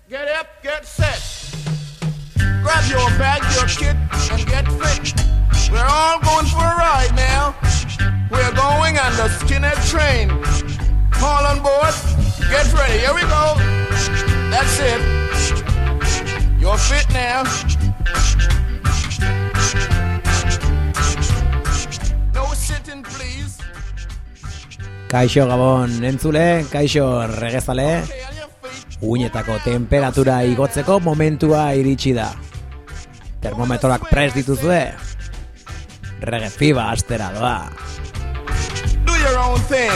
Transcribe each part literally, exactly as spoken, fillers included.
Get up, get set. Grab your bag, your kit, and get fit. We're all going for a ride now. We're going on the Skinhead train. All on board. Get ready. Here we go. That's it. You're fit now. No sitting, please. Kaixo Gabon entzule, kaixo regezale. Uinetako temperatura igotzeko momentua iritsi da. Termometroak prest dituzue. Reggae fiba astera doa. Do your own thing.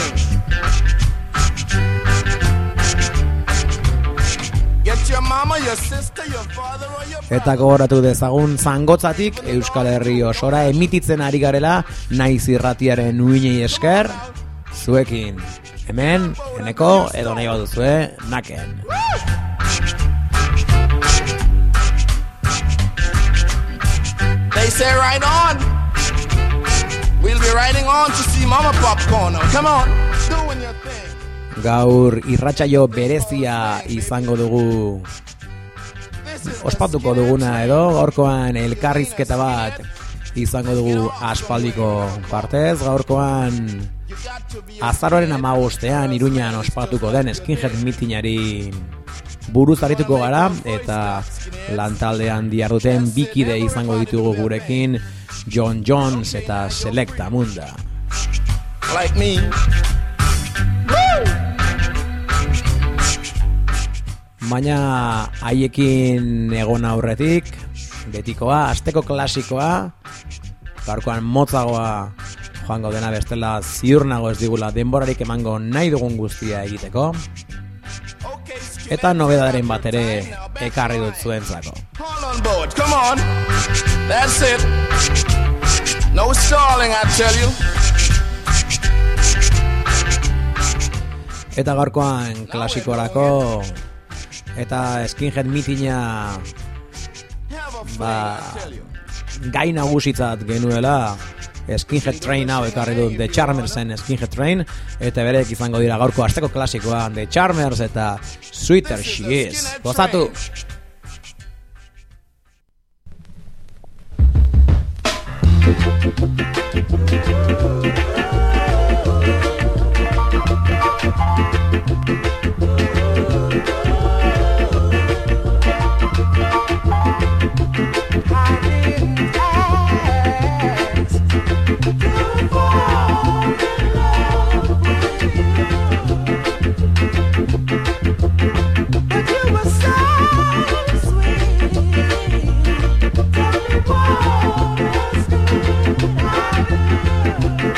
Get your mama, your sister, your father or your brother. Eta gogoratu dezagun Zangotzatik Euskal Herri osora emititzen ari garela naiz irratiaren uinei esker. Zuekin, hemen, eneko, edo nahi baduzue, naken. They say right on. We'll be riding on to see Mama Popcorn. Come on, doing your thing. Gaur irratsaio berezia izango dugu. Ospatuko duguna edo, gaurkoan elkarrizketa bat izango dugu aspaldiko partez. Gaurkoan azaroaren hamabostean Iruñan ospatuko den skinhead mitinari buruz arituko gara, eta lantaldean diharduten bikide izango ditugu gurekin, John Jones eta Selecta Munda. Like me. Baina haiekin egon aurretik, betikoa, asteko klasikoa, gaurkoan motzagoa joango dena, bestela ziur nago ez digula denborarik emango nahi dugun guztia egiteko. Eta nobedadaren bat ere ekarri dut zuentzako. Hold on board, come on. That's it. No stalling, I tell you. Eta gaurkoan klasikorako eta skinhead mitina ba, gai nagusitzat genuela Skinhead Train hau ekarri dut, The Charmersen Skinhead Train, eta berek izango dira gaurko asteko klasikoa, The Charmers eta Sweeter She Is. Gozatu! Tell me what was good.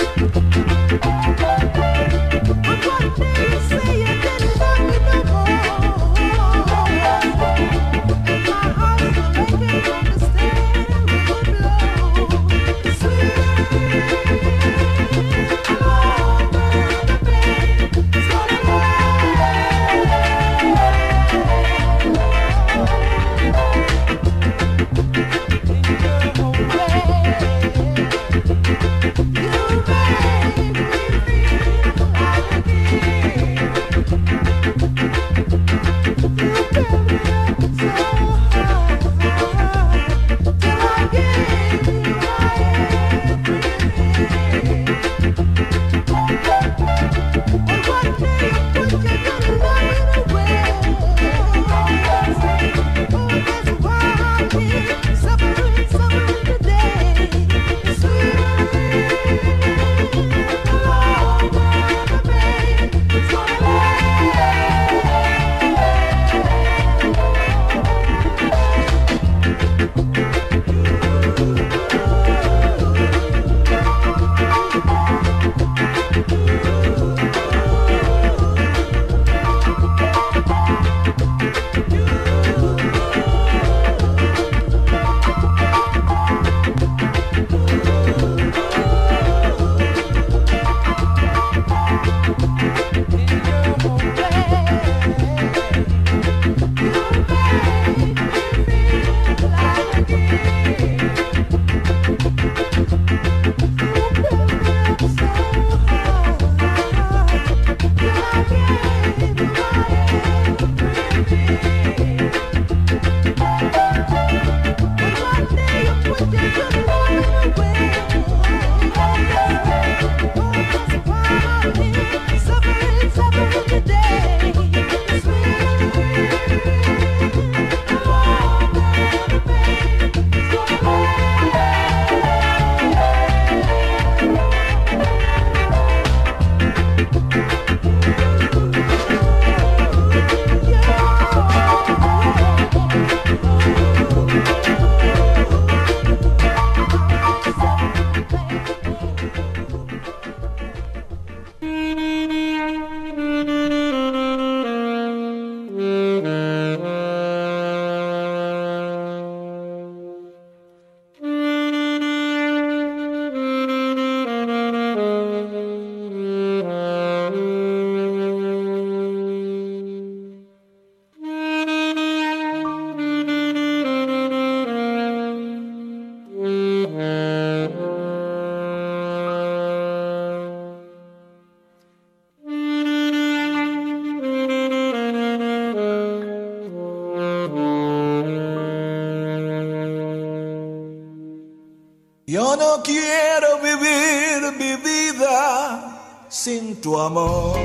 Yo no quiero vivir mi vida sin tu amor.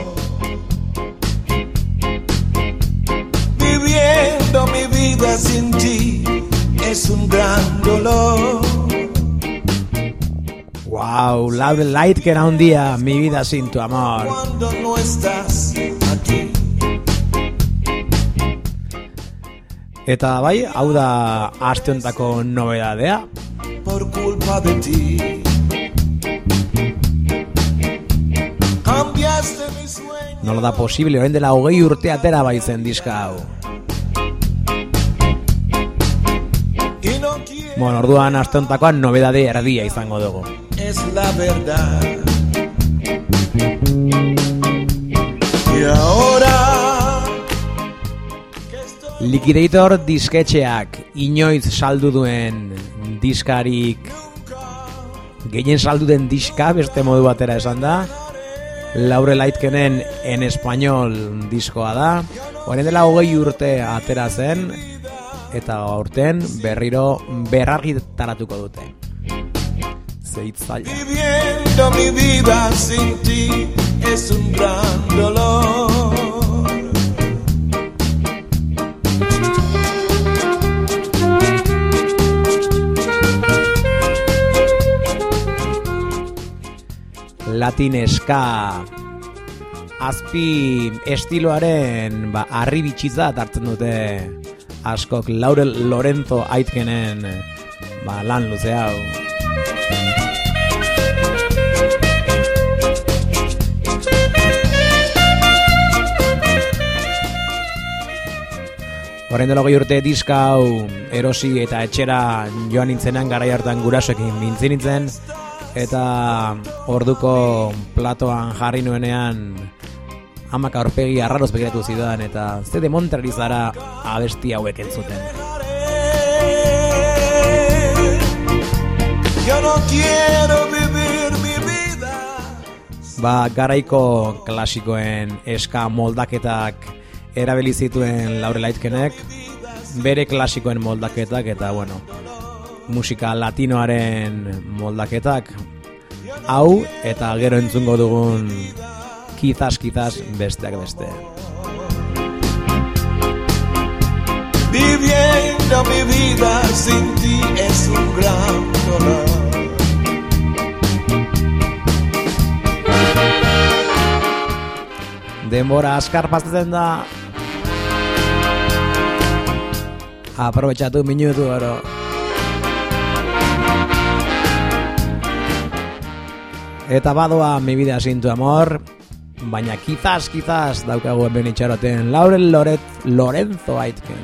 Viviendo mi vida sin ti es un gran dolor. Wow, Laurel Aitken un día, mi vida sin tu amor. Cuando no estás aquí. Eta bai, hau da aste hontako nobedadea. Por culpa de ti. Cambiaste mi sueño. Nola da posible, orain dela hogei urte atera baitzen diska hau. Bueno, orduan aste hontakoan nobedade erdia izango dugu. Es la verdad. Y ahora Liquidator disketxeak inoiz saldu duen diskarik gehien saldu den diska, beste modu batera esan da, Laurel Aitkenen en español diskoa da. Orain dela hogei urte atera zen eta aurten berriro berrargitaratuko dute. Zeitzaila. Viviendo mi vida sin ti es un gran dolor. Latin ska azpi estiloaren ba, arri bitxizat hartzen dute askok Laurel Lorenzo Aitkenen ba, lan luze hau. Orain dela hogei urte diska hau erosi eta etxera joan nintzenan garai hartan gurasoekin mintzin nintzen, eta orduko platoan jarri nuenean amak aurpegi arraroz begiratu zidan, eta ze demontrari zara abesti hauek entzuten. Yo no quiero vivir mi vida. Ba, garaiko klasikoen eska moldaketak erabili zituen Laurel Aitkenek, bere klasikoen moldaketak eta, bueno, musika latinoaren moldaketak, hau eta gero entzungo dugun kizaz, kizaz besteak beste. Viviendo mi vida sin ti es un gran dolor. Denbora askar pasatzen da. Aprobetxatu minutu oro. Eta badoa mi vida sin tu amor, baina kizaz, kizaz daukagu hemen itxaroten Laurel Loret, Lorenzo Aitken.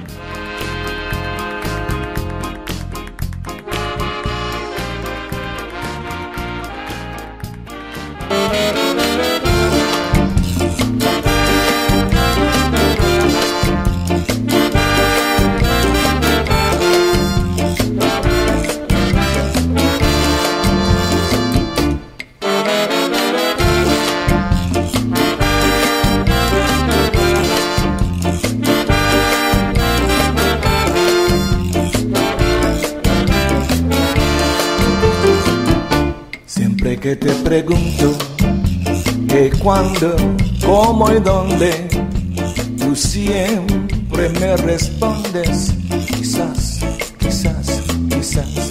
Que te pregunto que cuándo, cómo y dónde, tú siempre me respondes quizás, quizás, quizás.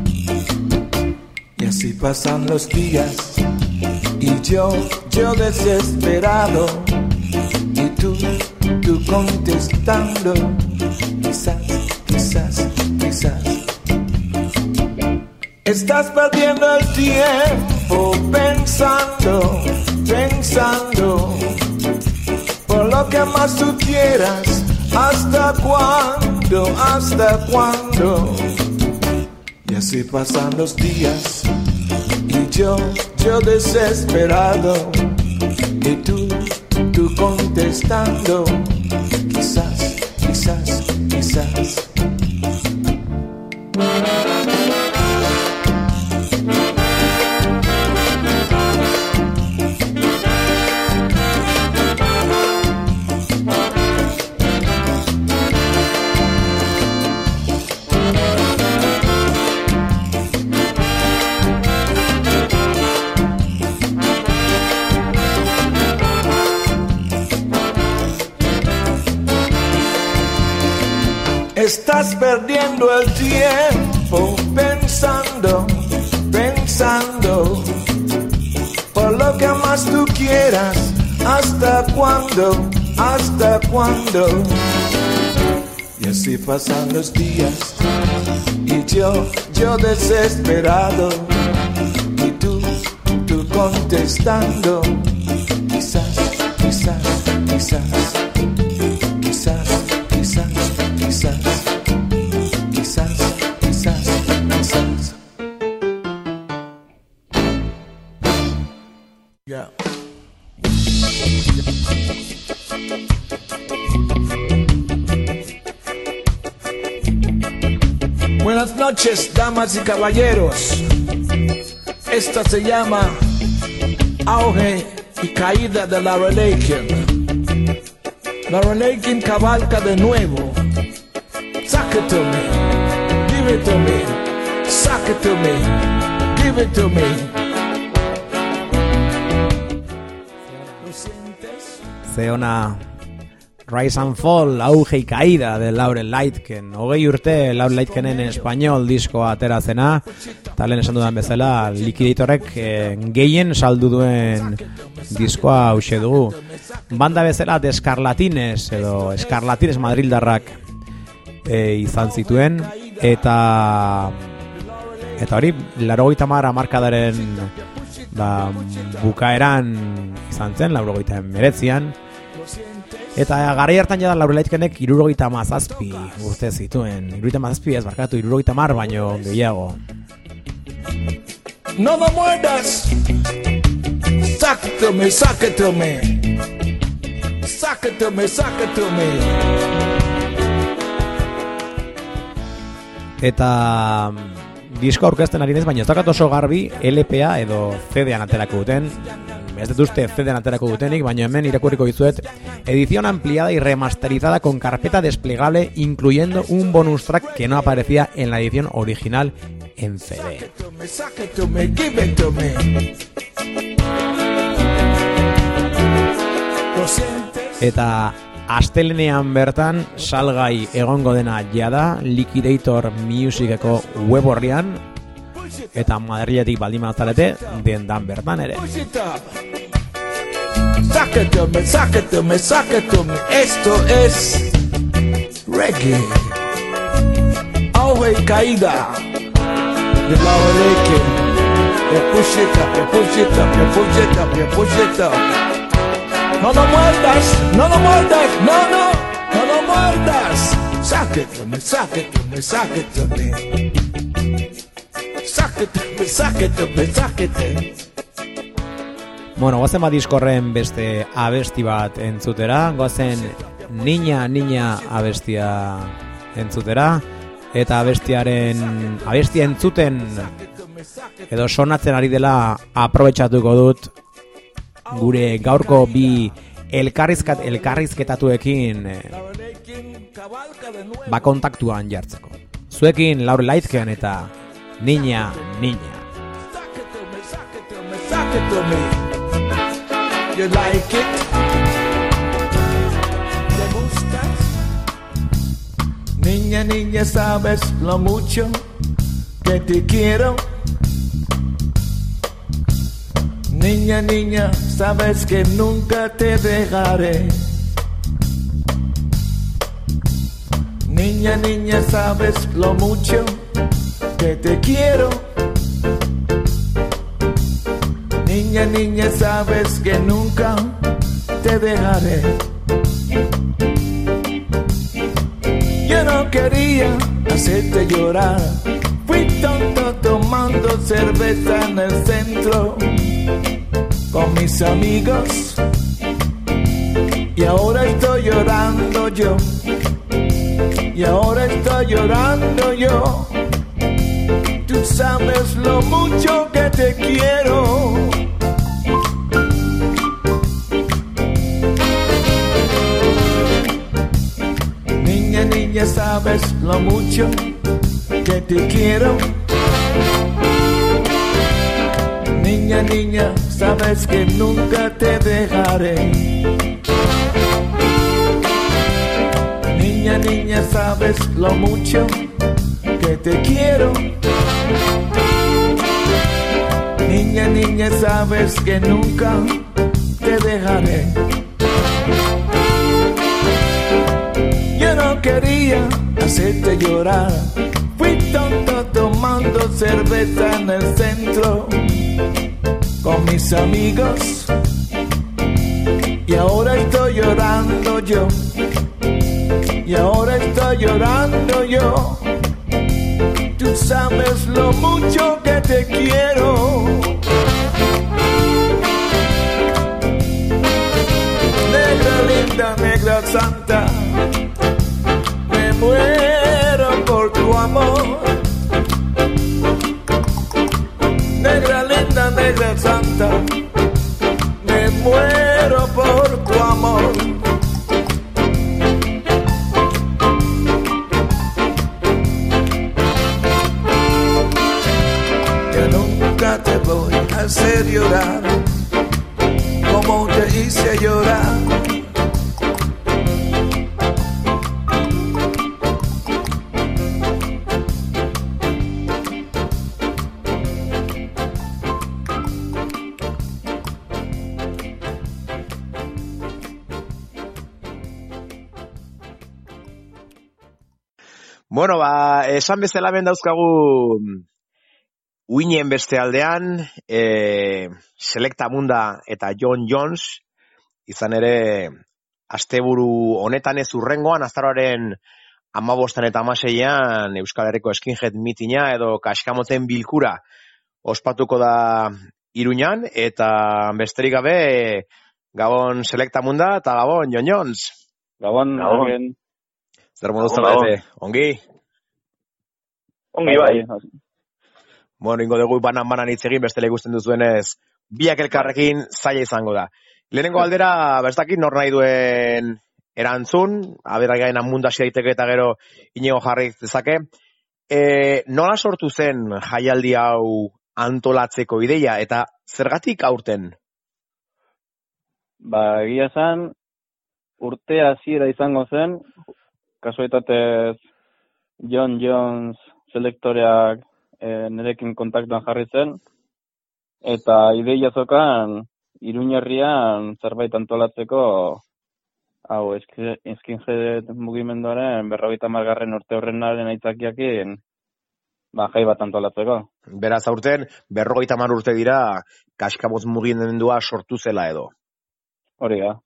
Y así pasan los días y yo, yo desesperado, y tú, tú contestando quizás, quizás, quizás. Estás perdiendo el tiempo pensando, pensando, por lo que más tú quieras. ¿Hasta cuándo? ¿Hasta cuándo? Y así pasan los días y yo, yo desesperado, y tú, tú contestando quizás, quizás, quizás. Estás perdiendo el tiempo pensando, pensando por lo que más tú quieras. ¿Hasta cuándo? ¿Hasta cuándo? Y así pasan los días y yo, yo desesperado y tú, tú contestando. Quizás, quizás, quizás, quizás, quizás, quizás, quizás, quizás, quizás. Yeah. Buenas noches, damas y caballeros. Esta se llama Auge y Caída de Laurel Aitken. Laurel Aitken cabalga de nuevo. Suck it to me, give it to me. Suck it to me, give it to me. ¿Lo sientes? Zeona Rise and Fall, auge y caída de Laurel Aitken. Hogei urte Laurel Aitkenen español diskoa atera zena, eta lehen esan dudan bezala Liquidatorrek eh, gehien saldu duen diskoa hauxe dugu. Banda bezala Descarlatines edo Escarlatines Madrildarrak eh, izan zituen, eta eta hori laurogeita hamar hamarkadaren ba, bukaeran izan zen, laurogeita hemeretzian. Eta garai hartan jada Laurel Aitkenek hirurogeita hamazazpi urte zituen. Hirurogeita hamazazpi ez barkatu, hirurogeita hamar baino gehiago. No me muerdas. Suck it to me, suck it to me. Suck it to me, suck it to me. Eta disko aurkezten ari naiz, baina ez daukat oso garbi L P A edo C D-an aterako duten. Ez dut uste C D-an aterako dutenik, baina hemen irakurriko dizuet. Edición ampliada y remasterizada con carpeta desplegable, incluyendo un bonus track que no aparecía en la edición original en C D. Eta astelenean bertan salgai egongo dena jada Liquidator Musiceko web orrian, eta Madriletik baldin bazarete dendan bertan ere. Suck it to me, suck it to me, suck it to me. Esto es reggae. Auge y caída de Laurel Aitken. You push it up, you push it up, you push it up, you push it up. No lo muerdas, no lo muerdas, no, no, no lo muerdas. Suck it to me, suck it to me, suck it to me. Suck it to me, suck it to me, suck it to me. Bueno, goazen bat diskorren beste abesti bat entzutera, goazen Niña, Niña abestia entzutera, eta abestiaren, abestia entzuten edo sonatzen ari dela aprobetxatuko dut gure gaurko bi elkarrizkat, elkarrizketatuekin ba kontaktuan jartzeko. Zuekin Laurel Aitken eta Niña, Niña. You like it? ¿Te gustas? Niña, niña, sabes lo mucho que te quiero. Niña, niña, sabes que nunca te dejaré. Niña, niña, sabes lo mucho que te quiero. Niña, niña, sabes que nunca te dejaré. Yo no quería hacerte llorar. Fui tonto tomando cerveza en el centro con mis amigos. Y ahora estoy llorando yo. Y ahora estoy llorando yo. Tú sabes lo mucho que te quiero. Niña, niña, sabes lo mucho que te quiero. Niña, niña, sabes que nunca te dejaré. Niña, niña, sabes lo mucho que te quiero. Niña, niña, sabes que nunca te dejaré. Yo no quería hacerte llorar. Fui tonto tomando cerveza en el centro con mis amigos. Y ahora estoy llorando yo. Y ahora estoy llorando yo. Tú sabes lo mucho que te quiero. Negra linda, negra santa, me muero por tu amor. Negra linda, negra santa, me muero por tu amor. Te voy a hacer llorar como te hice llorar. Bueno, ba, esan bezala ben dauzkagu uinen beste aldean, e, Selecta Munda eta John Jones, izan ere, asteburu honetan ez urrengoan, azaroaren amabostan eta amaseian, Euskal Herriko Skinhead mitina edo kaskamoten bilkura ospatuko da Iruñan, eta besterik gabe, Gabon Selecta Munda eta Gabon John Jones. Gabon, Gabon. Zer modu zarete, ongi? Ongi bai. Bueno, ingo dugu banan-banan hitz egin, bestela ikusten duzuenez, biak elkarrekin zaila izango da. Lehenengo aldera, bestakit nor nahi duen erantzun, abera gaina mundasi daiteke eta gero inigo jarri dezake. E, nola sortu zen jaialdi hau antolatzeko ideia, eta zergatik aurten? Ba, egia zen, urte hasiera izango zen, kasualitatez John Jones selektoreak E, nerekin kontaktuan jarri zen, eta ideia zokan Iruñerrian zerbait antolatzeko hau Skinhead mugimenduaren berrogeita hamargarren urte horrenaren aitzakiakin ba, jai bat antolatzeko. Beraz aurten berrogeita hamar urte dira kaskamoz mugimendua sortu zela edo. Hori da.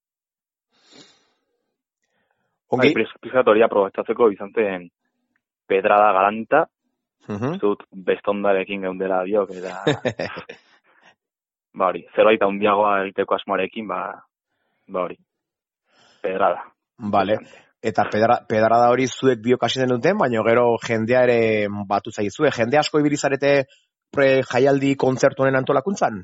Ongi? Pizkat hori aprobetxatzeko izan zen pedrada galanta, Uh-huh. Zut bestondarekin geundela diok, eta ba hori, zerbait handiagoa egiteko asmoarekin, ba, ba hori, pedrada. Vale, eta pedra, pedrada hori zuek biok hasi den duten, baina gero jendea ere batu zaizue. Jende asko ibili zarete pre jaialdi kontzertu honen antolakuntzan?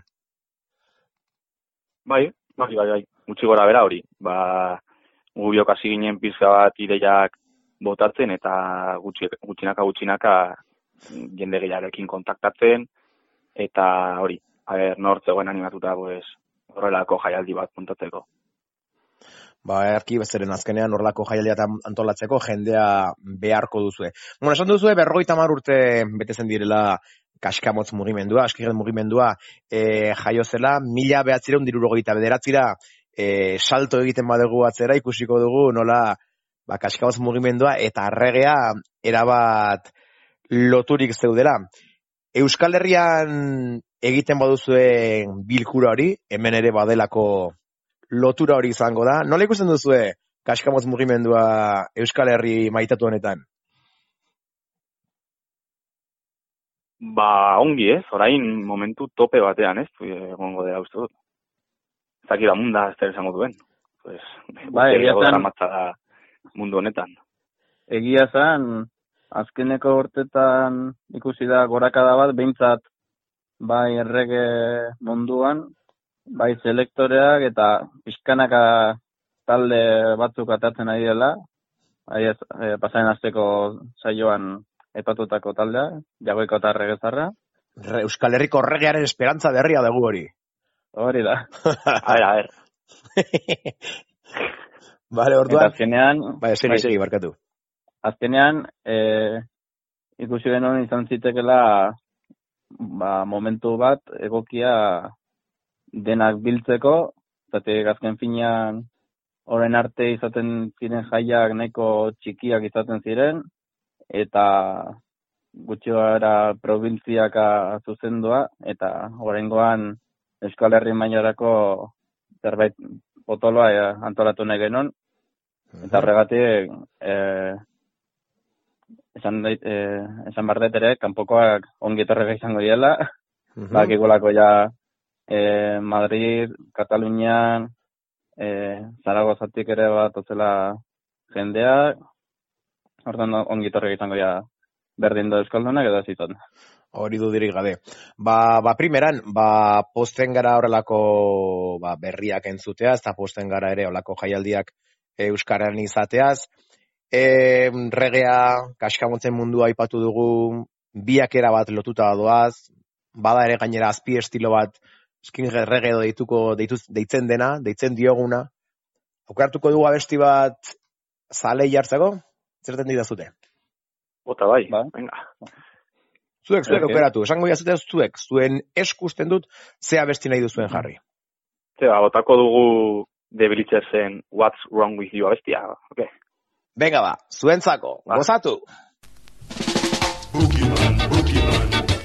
Bai, bai, bai, bai, gutxi gora bera hori. Ba, gu biok hasi ginen pizka bat ideiak botatzen, eta gutxi, gutxinaka gutxinaka jende gehiarekin kontaktatzen, eta hori, haber, nortzegoen animatuta, pues, horrelako jaialdi bat puntatzeko. Ba, erki bezaren azkenean horrelako jaialdia antolatzeko jendea beharko duzue. Bueno, esan duzue, berrogeita hamar urte betezen direla kaskamotz mugimendua, Skinhead mugimendua e, jaio zela, mila behatzireun dirurogeita bederatzira e, salto egiten badugu atzera, ikusiko dugu nola ba, kaskamotz mugimendua eta arregea erabat loturik zeudela. Euskal Herrian egiten baduzue bilkura hori, hemen ere badelako lotura hori izango da. Nola ikusten duzue kaskamotz mugimendua Euskal Herri maitatu honetan? Ba, ongi ez, orain momentu tope batean ez, egongo dela uste dut. Zaki da munda ez zer esango duen. Pues, ba, egia zan, mundu honetan. Egia zan, azkeneko urtetan ikusi da gorakada bat, behintzat bai errege munduan, bai selektoreak eta pixkanaka talde batzuk atatzen ari dela, e, pasaren asteko saioan epatutako taldea, Jagoiko eta Erregezarra. Euskal Herriko erregearen esperantza berria dugu hori. Hori da. A ver, a ver. Vale, orduan. Eta azkenean... Bai, segi, segi, barkatu. Azkenean, e, ikusi genuen izan zitekela ba, momentu bat egokia denak biltzeko, zatek azken finean orain arte izaten ziren jaiak nahiko txikiak izaten ziren, eta gutxi gara probintziaka zuzendua, eta oraingoan Euskal Herri mailarako zerbait potoloa e, antolatu nahi genuen, eta horregatik e, esan, e, esan bardet ere, kanpokoak ongi etorrega izango diela, uh-huh. Bakigolako ja e, Madrid, Katalunian, e, Zaragozatik ere bat otzela jendea, orduan ongi etorrega izango ja berdin da Euskaldunak edo ziton. Hori dudirik gabe. Ba, ba primeran, ba, posten gara horrelako ba, berriak entzuteaz, eta posten gara ere horrelako jaialdiak Euskaran izateaz. E, regea, kaskamotzen mundua aipatu dugu, biakera bat lotuta doaz, bada ere gainera azpi estilo bat, skinhead reggae edo deituko, deituz, deitzen dena, deitzen dioguna. Aukartuko dugu abesti bat zalei jartzeko? Zerten didazute? Bota bai, ba. Venga. Zuek, zuek, okay. Aukeratu. Esango jazute zuek, zuen eskusten dut, ze abesti nahi duzuen jarri. Zeba, botako dugu The Bleachersen What's Wrong With You abestia, ok. Venga ba, zuentzako, ba. Gozatu! Boogeyman, Boogeyman.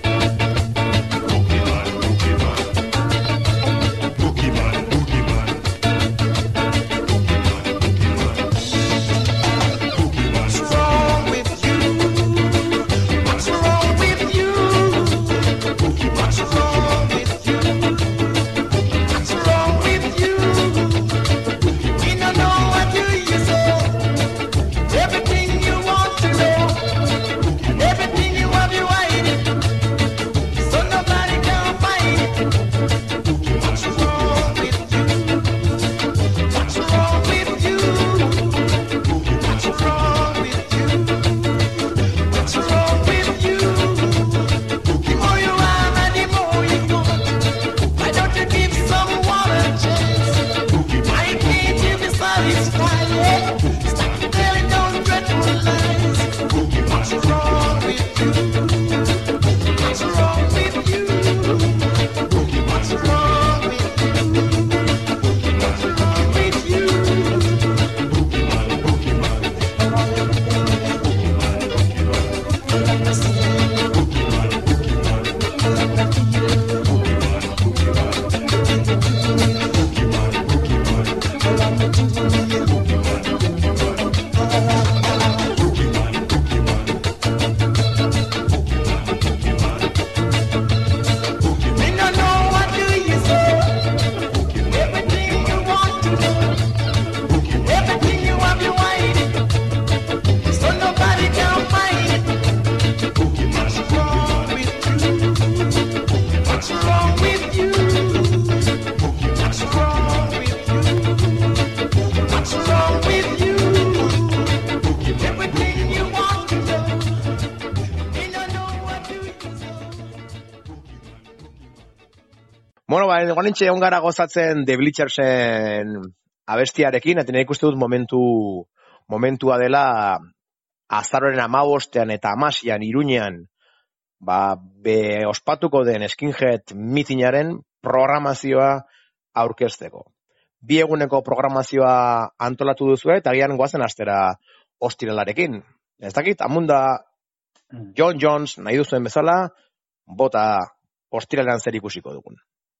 Bueno, ba, guanintxe egon gara gozatzen The Bleachersen abestiarekin, eta nire ikuste dut momentu, momentua dela azaroren hamabostean eta hamasian Iruñean ba, be ospatuko den skinhead mitinaren programazioa aurkezteko. Bi eguneko programazioa antolatu duzu eta agian goazen astera ostiralarekin. Ez dakit, amunda John Jones nahi duzuen bezala, bota ostiralean zer ikusiko dugun.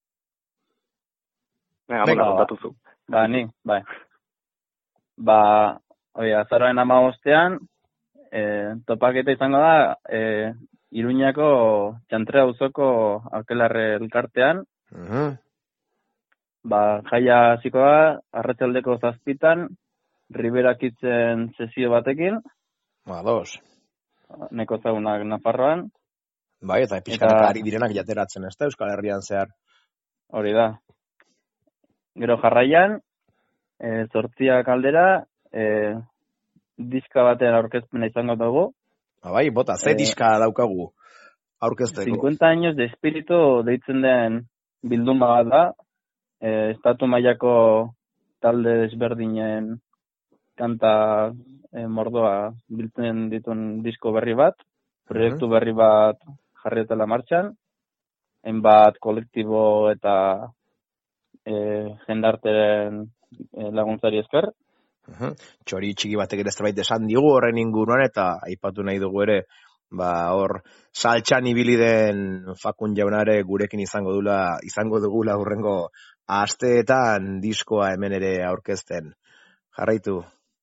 Venga, venga, kontatu zu. Ba, ni, bai. Ba, oi, azaroen hamabostean, e, topaketa izango da, e, Iruñako Txantre auzoko Alkelarre elkartean. Uh-huh. Ba, jaia hasiko da, arratsaldeko zazpitan, Riberakitzen sesio batekin. Ba, dos. Neko zagunak Nafarroan. Bai, eta pixkanaka ari direnak jateratzen, ez da, Euskal Herrian zehar. Hori da. Gero jarraian, e, zortziak aldera, e, diska batean aurkezpena izango dugu. Ba, bai, bota, ze e, diska daukagu aurkezteko. cincuenta años de espíritu deitzen den bilduma bat da, e, estatu mailako talde desberdinen kanta e, mordoa biltzen dituen disko berri bat, proiektu berri bat jarrietela martxan, hainbat kolektibo eta e, jendarteren e, laguntzari esker. Uh-huh. Txori txiki batek ere zerbait esan digu horren inguruan, eta aipatu nahi dugu ere, ba hor saltxan ibili den Fakun jaunare gurekin izango dula, izango dugula hurrengo asteetan diskoa hemen ere aurkezten. Jarraitu.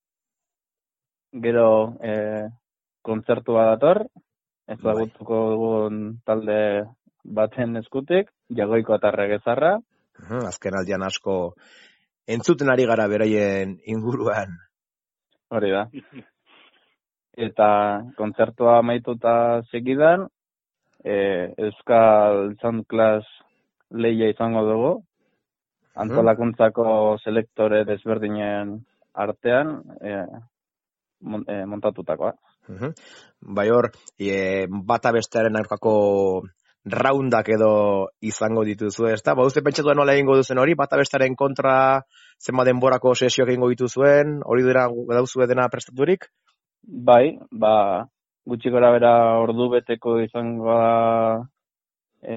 Gero e, kontzertua dator, ezagutuko dugun talde baten eskutik, Jagoiko Atarre Gezarra. Uh-huh. Azken aldian asko entzuten ari gara beraien inguruan. Hori da. Eta kontzertua amaituta segidan, e, Euskal Sound Class lehia izango dugu, antolakuntzako selektore desberdinen artean e, mon, e, montatutakoa. Uh-huh. Bai hor, e, bata bestearen aurkako raundak edo izango dituzu, ezta? Ba, uste pentsatu nola egingo duzen hori, bata bestearen kontra zenba denborako sesioak egingo dituzuen, hori dira dauzue dena prestaturik? Bai, ba, gutxi gora bera ordu beteko izango da e,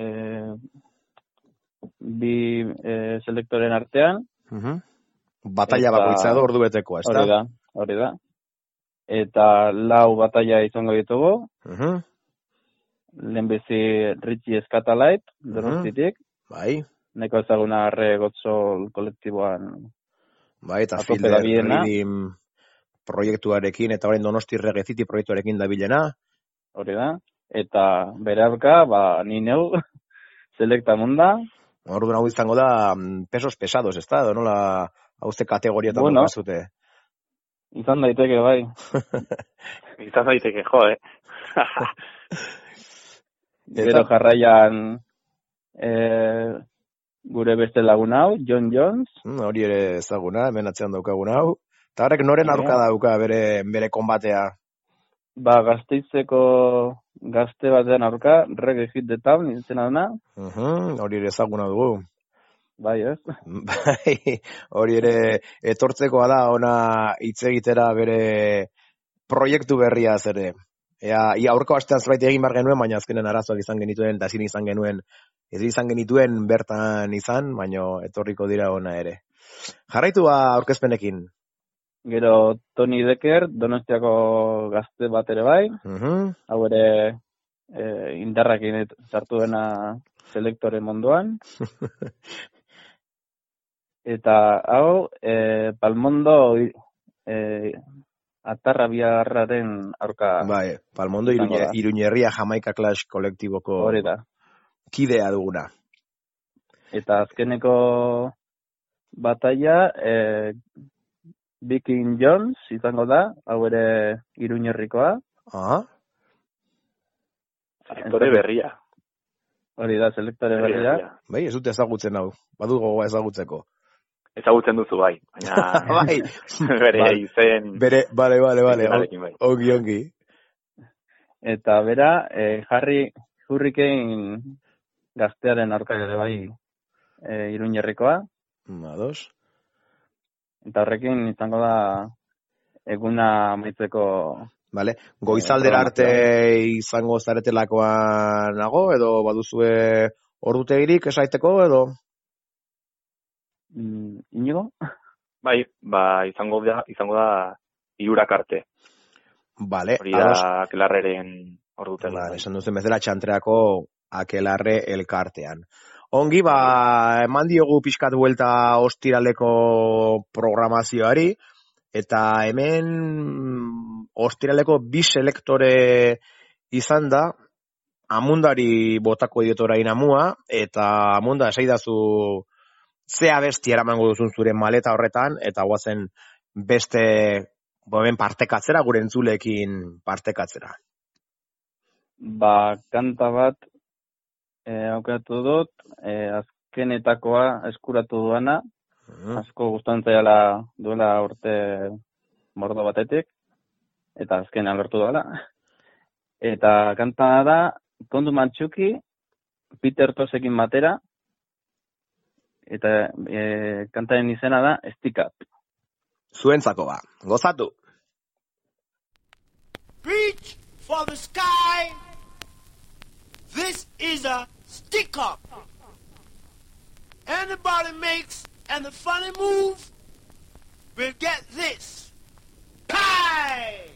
bi e, selektoren artean. Uh-huh. Batalla bakoitza edo ordu beteko, ezta? Hori da, hori da. Eta lau batalla izango ditugu. Uh-huh. Lehenbizi Richie Skatalait, Donostitik. Bai. Neko ezaguna Arre Gotzol kolektiboan. Bai, eta Fielder Rhythm proiektuarekin, eta orain Donosti Reggae City proiektuarekin dabilena. Hori da. Eta bere aurka, ba, ni neu, Selecta Munda. Orduan hau izango da pesos pesados, ezta? Edo nola hauzte kategoriatan bueno, dukazute? Izan daiteke, bai. Izan daiteke, jo, eh? Gero jarraian e, gure beste lagun hau, John Jones. Hmm, hori ere ezaguna, hemen atzean daukagun hau. Eta horrek noren aurka dauka bere, bere konbatea? Ba, Gasteizeko gazte batean aurka, Reggae Hit the Town, izena dena. Uh-huh, hori ere ezaguna dugu. Bai, ez? Bai, hori ere etortzekoa da ona hitz egitera bere proiektu berria ere. Ea, ia aurko astean zerbait egin behar genuen, baina azkenen arazoak izan genituen, eta ezin izan genuen, ez izan genituen bertan izan, baina etorriko dira ona ere. Jarraitu ba aurkezpenekin. Gero Tony Decker, Donostiako gazte bat ere bai. Uh-huh. Hau ere e, indarrakin sartu dena selektore munduan. Eta hau, e, Palmondo e, Atarra Biarraren aurka. Bai, Palmondo Iruñe, Iruñerria Jamaika Clash kolektiboko hori da. Kidea duguna. Eta azkeneko batalla, e, Viking Jones izango da, hau ere Iruñerrikoa. Aha. Selektore berria. Hori da, selektore berria. Bai, ez dute ezagutzen hau. Badu gogoa ezagutzeko. Ezagutzen duzu bai, baina bai. bere bai. Izen... Bere, bale, bale, bale. Bai. Ongi, ongi. Eta bera, e, Harry Hurricane gaztearen aurka ere bai e, Iruñerrikoa. Ados. Eta horrekin izango da eguna amaitzeko. Vale. Goizaldera arte izango zaretelakoan nago, edo baduzue ordutegirik esaiteko, edo? Mm, Inigo? Bai, ba, izango da, izango da hirurak arte. Vale. Hori da Akelarreren ordutegi. Vale, esan duzen bezala txantreako Akelarre elkartean. Ongi, ba, eman diogu pixkat buelta ostiraleko programazioari, eta hemen ostiraleko bi selektore izan da, Amundari botako diotorain amua, eta Amunda esaidazu ze abesti eramango duzun zure maleta horretan, eta guazen beste hemen partekatzera, gure entzuleekin partekatzera. Ba, kanta bat e, aukeratu dut, e, azkenetakoa eskuratu duana, uh-huh. Asko gustuan zaiala duela urte mordo batetik, eta azkenean lortu duela. Eta kanta da, Kondu Mantxuki, Peter Tosekin batera, eta e, kantaren izena da Stick Up. zuentzako ba. Gozatu! Reach for the sky. This is a stick up. Anybody makes and a funny move will get this. Pie!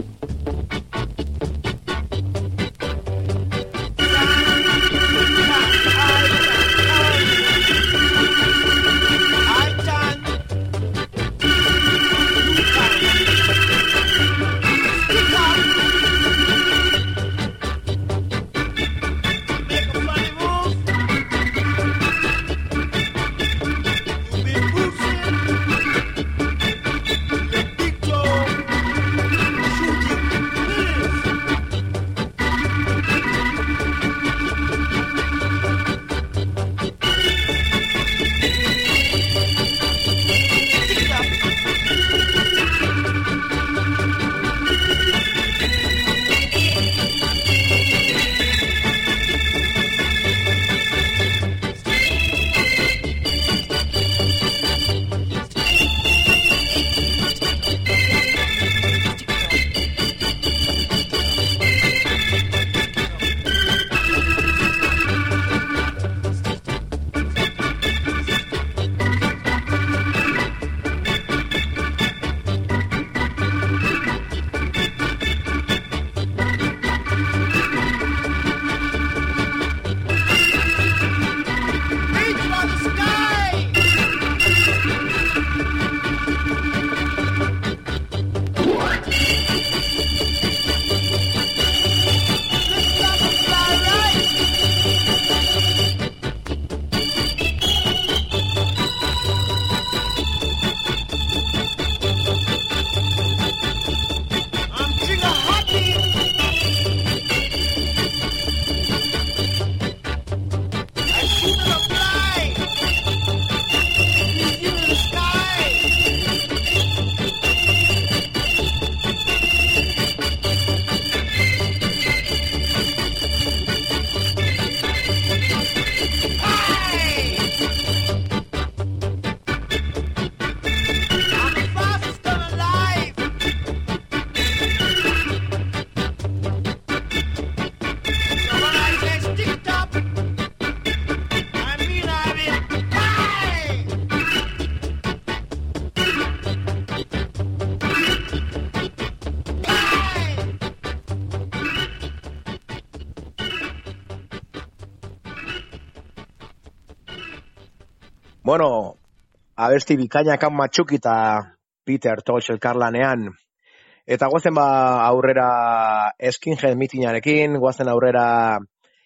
Bueno, abesti bikainak hau matxuki eta Peter Tosh elkarlanean. Eta guazen ba aurrera Skinhead mitinarekin, guazen aurrera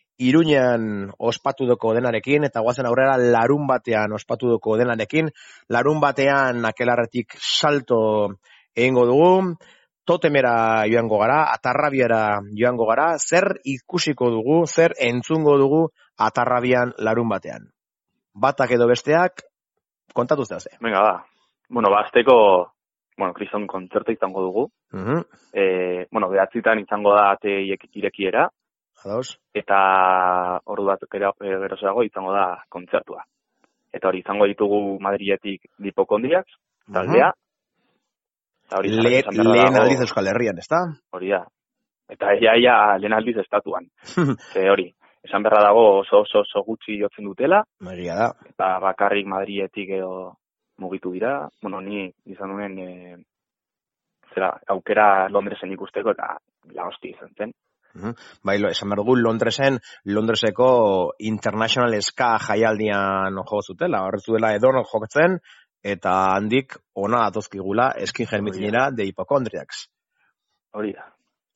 Iruñan ospatudoko denarekin, eta guazen aurrera larun batean ospatudoko denarekin. Larun batean akelarretik salto egingo dugu, totemera joango gara, atarrabiara joango gara, zer ikusiko dugu, zer entzungo dugu atarrabian larun batean. Batak edo besteak, kontatu zehaz. Venga, ba. Bueno, ba, azteko, bueno, kriston kontzertu izango dugu. Uh-huh. E, bueno, behatzitan izango da ate irekiera. Ados. Eta ordu bat gerozago izango da kontzertua. Eta hori izango ditugu Madriletik Dipokondriak, taldea. Uh-huh. Le, lehen aldiz Euskal Herrian, ezta? Hori da. Eta ia, ia, lehen aldiz estatuan. Ze hori. Esan berra dago oso oso oso gutxi jotzen dutela. Magia da. Eta bakarrik Madriletik edo mugitu dira. Bueno, ni izan nuen e, zera, aukera Londresen ikusteko eta la hostia izan zen. Uh-huh. Bai, esan behar dugu Londresen, Londreseko International Ska jaialdian jo zutela. Horretzu dela edon jokatzen eta handik ona datozkigula Skinhead mitinera de Hypochondriacs. Hori da.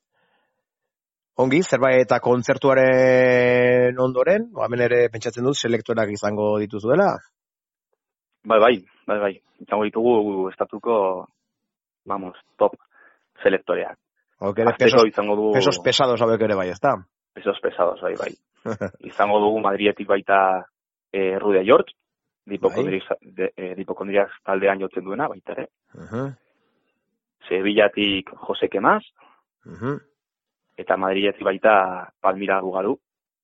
Ongi, zerbait eta kontzertuaren ondoren, hemen ere pentsatzen dut selektorak izango dituzuela? Bai, bai, bai, bai. Izango ditugu estatuko, vamos, top selektoreak. Okere, pesos, dugu... pesos pesados hauek ere bai, ezta? Pesos pesados, bai, bai. Izango dugu Madriletik baita eh, Rude George, Dipokondriak eh, taldean jotzen duena, baita ere. Uh-huh. Sevillatik Jose Kemas. Uh-huh. Eta Madriletik baita Palmira Bugaru.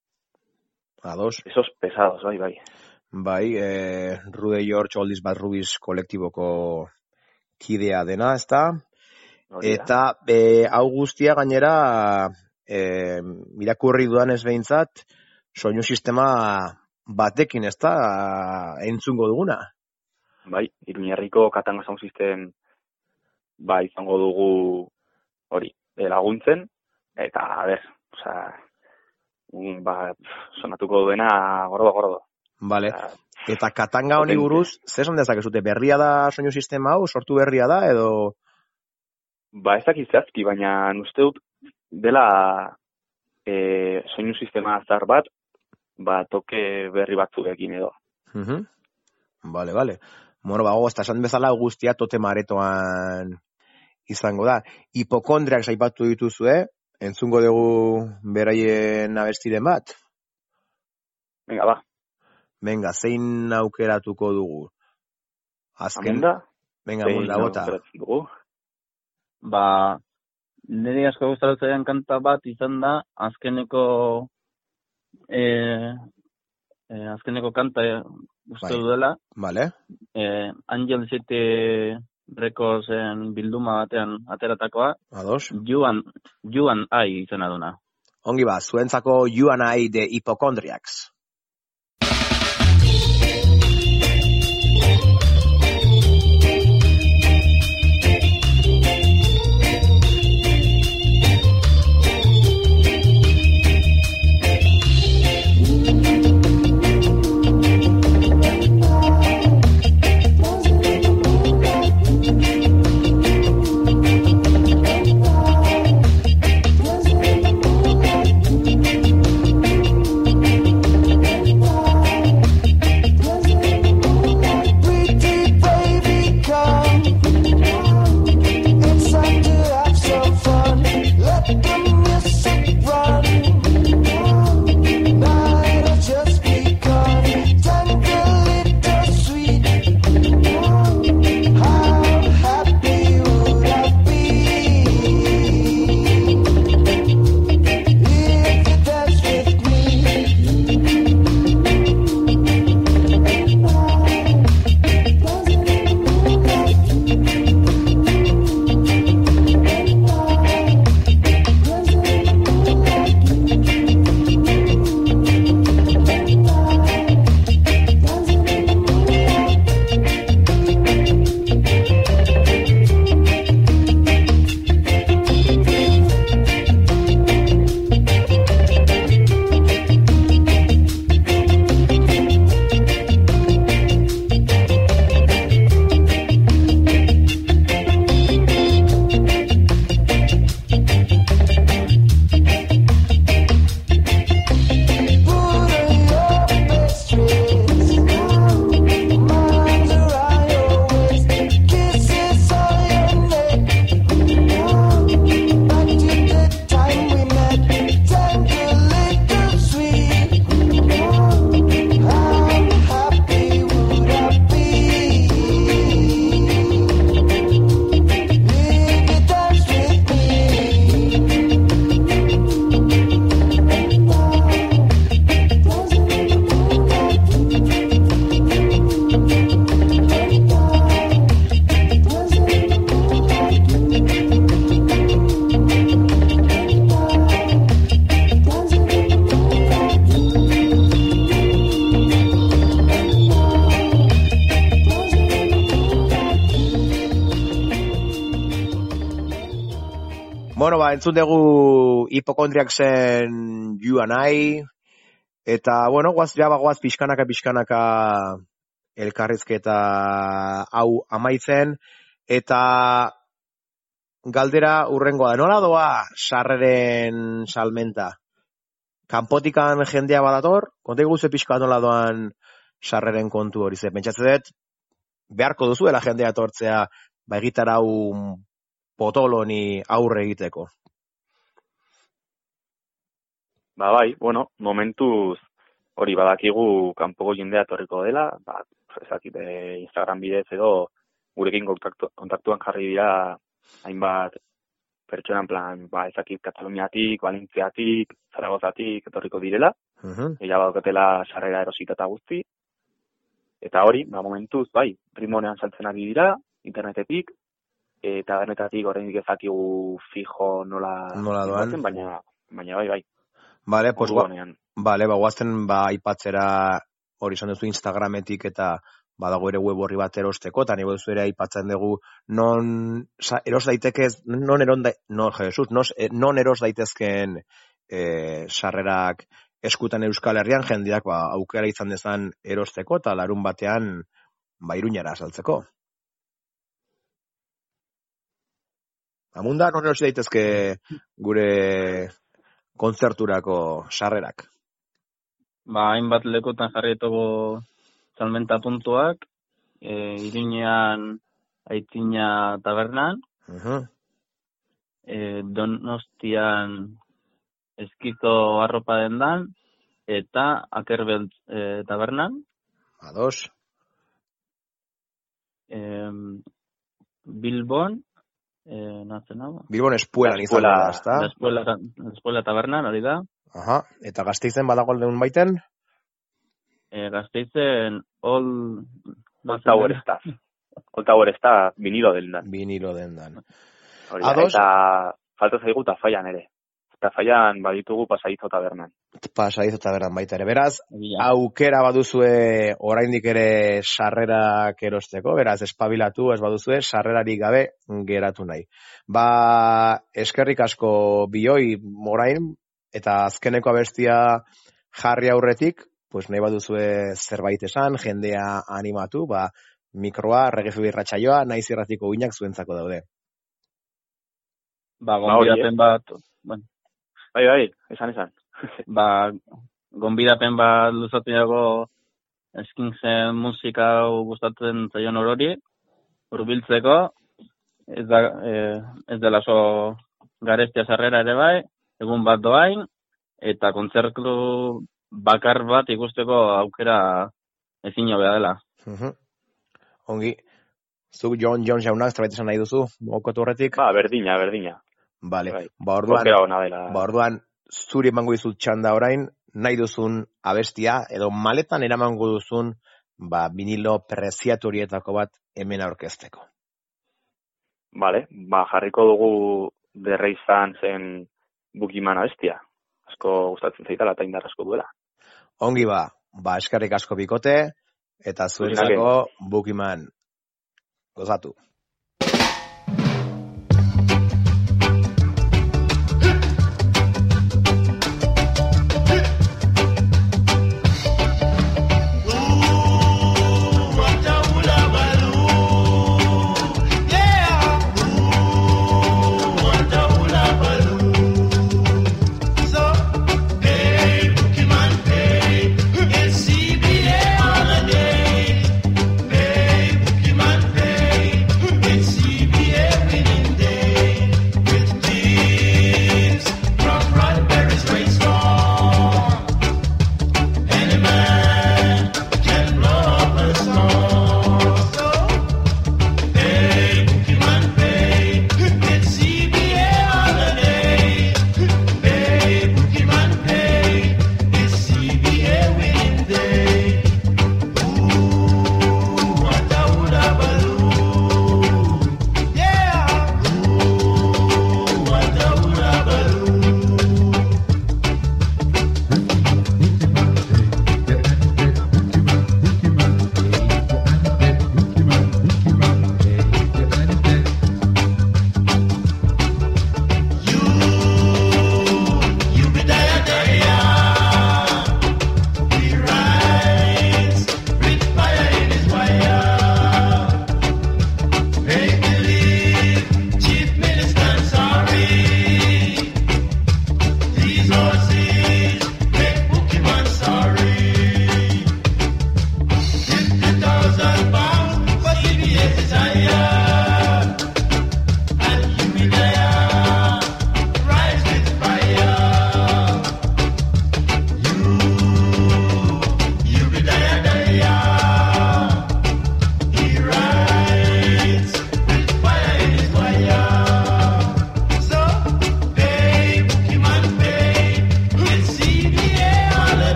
Ados. Esos pesados, bai, bai. Bai, eh, Rude George Oldies Bad Rubies kolektiboko kidea dena, ezta? Eta e, hau guztia gainera e, irakurri dudan ez behintzat soinu sistema batekin, ezta? Entzungo duguna. Bai, Iruñerriko Katanga Sound System ba izango dugu hori, laguntzen eta a ber, osea, ba sonatuko duena gordo gordo. Vale. Eta Katanga honi buruz, zer esan dezakezute, berria da soinu sistema hau, sortu berria da edo? Ba, ez dakit zehazki, baina uste dut dela e, soinu sistema azar bat, ba, toke berri batzuekin edo. Uh-huh. Vale, vale. Bueno, bago, ez da esan bezala guztia tote maretoan izango da. Hipokondriak saipatu dituzue, entzungo dugu beraien abestiren bat? Venga, ba. Venga, zein aukeratuko dugu? Azken... Amunda? Venga, amunda, bota. Ba, niri asko gustatzen kanta bat izan da, azkeneko eh, eh, azkeneko kanta eh, uste bai. dudela. Vale. Eh, Angel City Recordsen bilduma batean ateratakoa. Ados. You and, you and I izena duna. Ongi ba, zuentzako You and I de Hypochondriacs. Bueno, ba, entzun dugu Hypochondriacsen You and I, eta, bueno, guaz, ja, ba, guaz, pixkanaka, pixkanaka elkarrizketa hau amaitzen, eta galdera urrengoa da, nola doa sarreren salmenta? Kanpotikan jendea badator, konta iguze pixka nola doan sarreren kontu hori, ze, pentsatzen dut, beharko duzuela jendea etortzea, ba, egitar hau potoloni aurre egiteko. Ba bai, bueno, momentuz hori badakigu kanpoko jendea etorriko dela, ba, ezakit, Instagram bidez edo gurekin kontaktu, kontaktuan jarri dira hainbat pertsonan plan, ba, ezakit Kataluniatik, Valentziatik, Zaragozatik etorriko direla, uh-huh. Ella badokatela sarrera erosita eta guzti, eta hori, ba, momentuz, bai, Rimonean saltzen ari dira, internetetik, e, tabernetatik oraindik ez dakigu fijo nola nola doan, ematen, baina baina bai bai. Vale, pues Ordu ba, honean. vale, ba guazen ba aipatzera hori izan duzu Instagrametik eta badago ere web horri bat erosteko, eta nire duzu ere aipatzen dugu non sa, eros daiteke, non eron da, no, Jesus, non, non eros daitezken e, sarrerak eskutan Euskal Herrian jendeak ba, aukera izan dezan erosteko, eta larun batean ba, Iruñara saltzeko. Amunda, non erosi daitezke gure kontzerturako sarrerak? Ba, hainbat lekutan jarri ditugu salmenta puntuak, e, Iruñean Aitzina tabernan, Uh-huh. e, Donostian Eskizo arropa dendan, eta Akerbeltz e, tabernan, Ados. e, Bilbon, e, nazen hau? Bilbon espuelan izan Espuela- da, ezta? La espuela, la espuela tabernan, hori da. Aha, eta Gasteizen badago aldeun baiten? E, Gasteizen All... Old Tower Staff. Old Tower Staff vinilo dendan. Vinilo dendan. Hori da, Ados. eta falta zaigu Tafaian ere. Tafaian baditugu Pasadizo tabernan. Pasadizo tabernan baita ere. Beraz, Egia. aukera baduzue oraindik ere sarrerak erosteko, beraz, espabilatu, ez baduzue sarrerarik gabe geratu nahi. Ba, eskerrik asko bioi orain, eta azkeneko abestia jarri aurretik, pues nahi baduzue zerbait esan, jendea animatu, ba, mikroa, regefi birratsaioa, naiz irratiko uinak zuentzako daude. Ba, Ba, hori, gonbidapen bat, bueno, Bai, bai, esan esan. ba, gonbidapen bat luzatu dago eskintzen musika hau gustatzen zaion orori, hurbiltzeko, ez da, eh, ez dela oso garestia sarrera ere bai, egun bat doain, eta kontzertu bakar bat ikusteko aukera ezin hobea dela. Mhm. Ongi, zu John John jaunak zerbait esan nahi duzu, mokotu horretik? Ba, berdina, berdina. Vale, Bai. ba orduan, Aukera ona dela. ba orduan, zuri emango dizut txanda orain, nahi duzun abestia, edo maletan eramango duzun, ba, vinilo preziatu horietako bat hemen aurkezteko. Vale, ba, jarriko dugu derreizan zen Bukiman abestia. Asko gustatzen zaitala eta indar asko duela. Ongi ba, ba, eskarrik asko bikote, eta zuentzako Bukiman gozatu. Hey,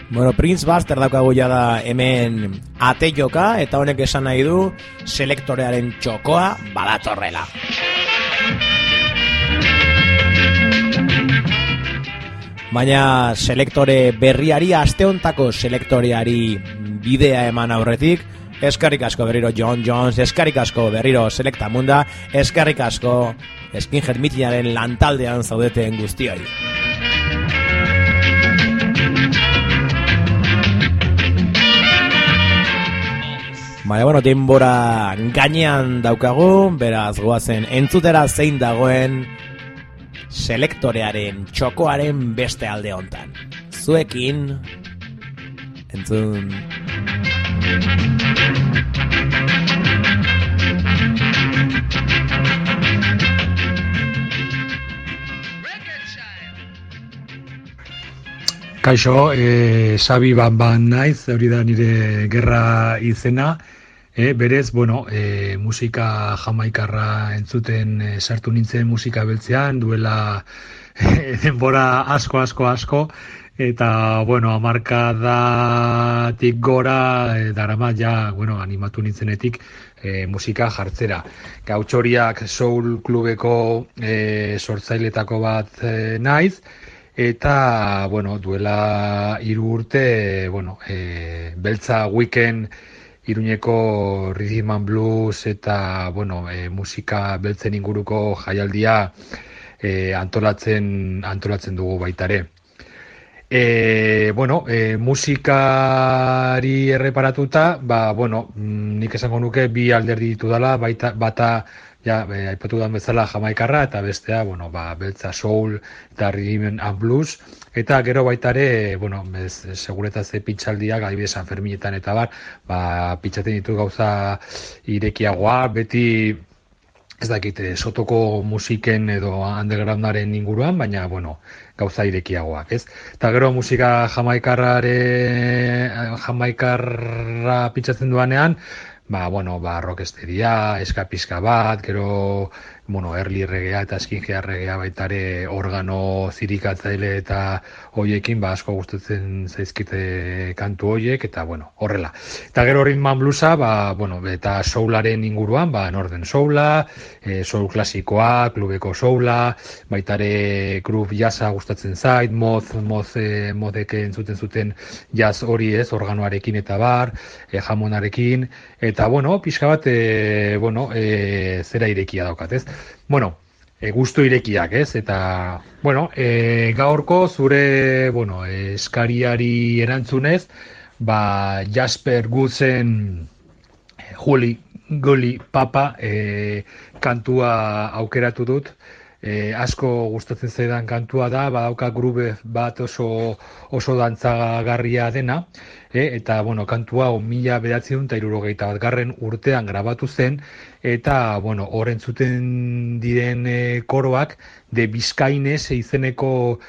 Bueno, Prince Buster daukagu da hemen ate joka, eta honek esan nahi du selektorearen txokoa badatorrela. Baina selektore berriari, asteontako selektoreari bidea eman aurretik, eskerrik asko berriro John Jones, eskerrik asko berriro Selecta Munda, eskerrik asko Skinhead Meetingaren lantaldean zaudeten guztioi. Baina, bueno, denbora gainean daukagu, beraz goazen entzutera zein dagoen selektorearen txokoaren beste alde hontan. Zuekin, entzun... Kaixo, eh, Xabi Banban naiz, hori da nire gerra izena. E, berez, bueno, e, musika jamaikarra entzuten e, sartu nintzen musika beltzean, duela e, denbora asko, asko, asko, eta, bueno, hamarkadatik gora, e, daramat ja, bueno, animatu nintzenetik e, musika jartzera. Gautxoriak Soul Klubeko e, sortzailetako bat e, naiz, eta, bueno, duela hiru urte, bueno, e, beltza weekend, Iruñeko Rhythm and Blues eta bueno, e, musika beltzen inguruko jaialdia e, antolatzen antolatzen dugu baitare. E, bueno, e, musikari erreparatuta, ba, bueno, nik esango nuke bi alderdi ditu dela, baita, bata ja, e, aipatu dan bezala jamaikarra, eta bestea, bueno, ba, beltza soul eta rhythm and blues, eta gero baitare, bueno, bez, seguretazte pitxaldiak, adibidez San Ferminetan eta bar, ba, pitxaten ditu gauza irekiagoa, beti ez dakit, sotoko musiken edo undergroundaren inguruan, baina, bueno, gauza irekiagoak, ez? Eta gero musika jamaikarrare, jamaikarra pitxatzen duanean, ba, bueno, ba, rockesteria, eskapiska bat, gero, bueno, early reggaea eta skinhead reggaea baitare organo zirikatzaile eta hoiekin, ba, asko gustatzen zaizkite kantu hoiek, eta, bueno, horrela. Eta gero rhythm and bluesa, ba, bueno, eta soularen inguruan, ba, Northern Soula, e, soul klasikoa, klubeko soula, baitare groove jazza gustatzen zait, moz, moz, e, modek entzuten zuten jazz hori ez, organoarekin eta bar, e, jamonarekin, eta, bueno, pixka bat, e, bueno, e, zera irekia daukat, ez? Bueno, e, gustu irekiak, ez? Eta, bueno, e, gaurko zure, bueno, eskariari erantzunez, ba, Jasper Goosen Juli Guli Papa e, kantua aukeratu dut. E, asko gustatzen zaidan kantua da, badauka groove bat oso, oso dantzagarria dena, e, eta, bueno, kantua mila bederatziehun eta hirurogeita bat garren urtean grabatu zen, eta, bueno, horren zuten diren e, koroak, de Bizkainez izeneko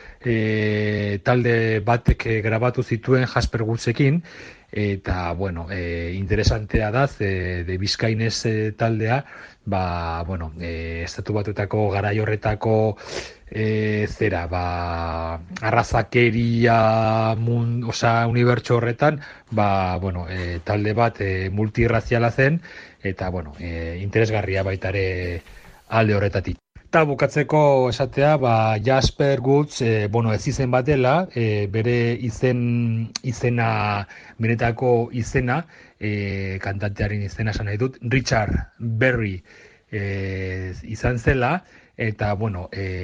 e, talde batek e, grabatu zituen Jasper Goosekin, eta, bueno, e, interesantea da, ze, de Bizkainez e, taldea, ba, bueno, e, estatu batuetako garai horretako e, zera, ba, arrazakeria mun, osa, unibertso horretan, ba, bueno, e, talde bat e, multirraziala zen, eta, bueno, e, interesgarria baitare alde horretatik. Eta bukatzeko esatea, ba, Jasper Goods, e, bueno, ez izen bat dela, e, bere izen, izena, benetako izena, e, kantantearen izena esan nahi dut, Richard Berry e, izan zela, eta, bueno,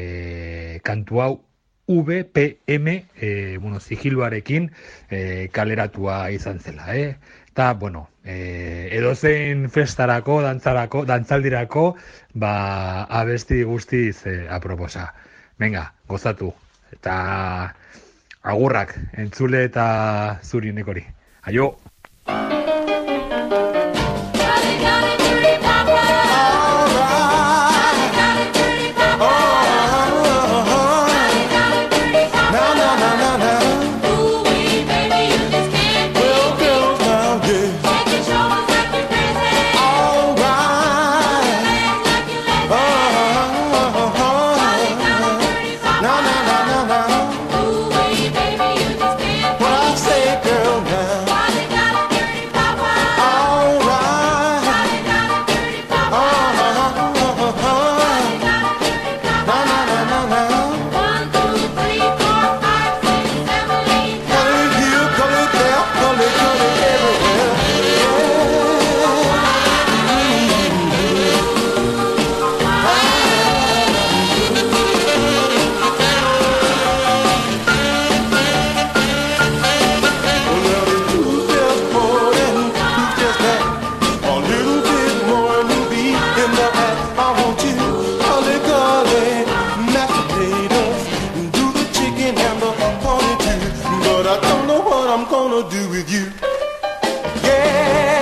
e, kantu hau V P M, e, bueno, zigiluarekin e, kaleratua izan zela, eh? Eta, bueno, e, edozein festarako, dantzarako, dantzaldirako, ba, abesti guztiz e, aproposa. Venga, gozatu. Eta agurrak, entzule eta zuri nekori. Aio! Say I'm gonna do with you. Yeah.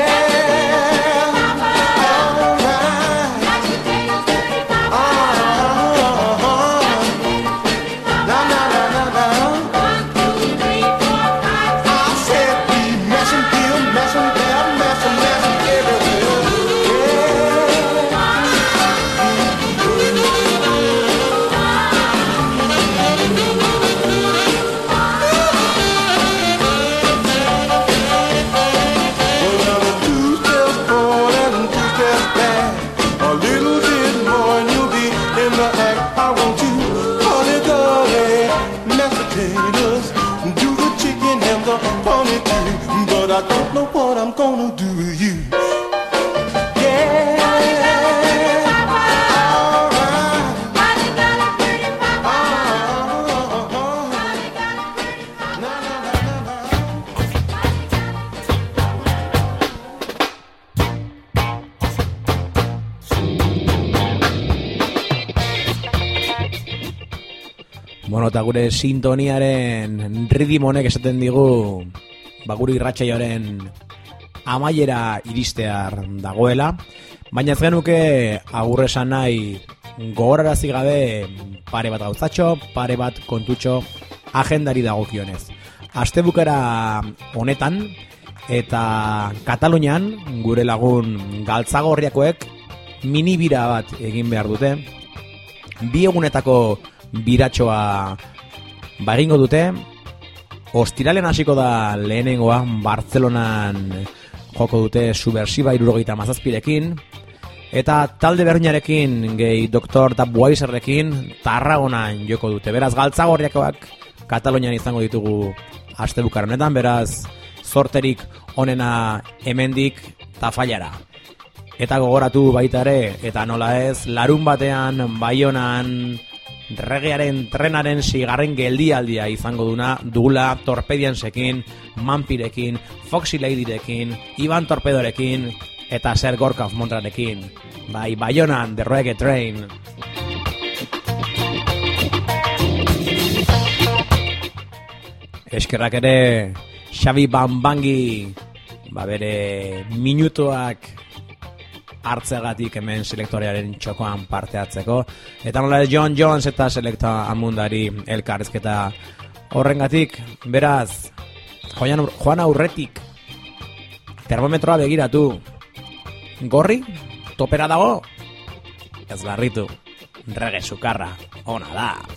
I don't know what I'm gonna do with you. Yeah. All right. Na, na, na, na, na. Bueno, eta gure sintoniaren ritmo honek esaten digu ba gure irratsaioaren amaiera iristear dagoela, baina ez genuke agur esan nahi gogorarazi gabe pare bat gauzatxo, pare bat kontutxo agendari dagokionez. Astebukera honetan eta Katalunian gure lagun galtzagorriakoek mini bira bat egin behar dute. Bi egunetako biratxoa ba egingo dute. Ostiralen hasiko da lehenengoa, Bartzelonan joko dute Subversiba hirurogeita hamazazpirekin, eta talde berdinarekin gehi doktor Dubweiserrekin Tarragonan joko dute. Beraz, galtzagorriakoak Katalunian izango ditugu astebukar honetan, beraz, zorterik onena hemendik tafailara. Eta gogoratu baita ere, eta nola ez, larun batean, Baionan, Regearen trenaren sigarren geldialdia izango duna dugula Torpediansekin, Mampirekin, Foxy Ladyrekin, Iban Torpedorekin eta Ser Gorka of Montrarekin. Bai, Baionan, The Reggae Train. Eskerrak ere Xabi Bambangi ba bere minutuak hartzegatik hemen selektorearen txokoan parte hartzeko, eta nola John Jones eta selekta amundari elkarrizketa horrengatik. Beraz, joan, joan aurretik termometroa begiratu, gorri, topera dago, ez garritu, rege sukarra, ona da.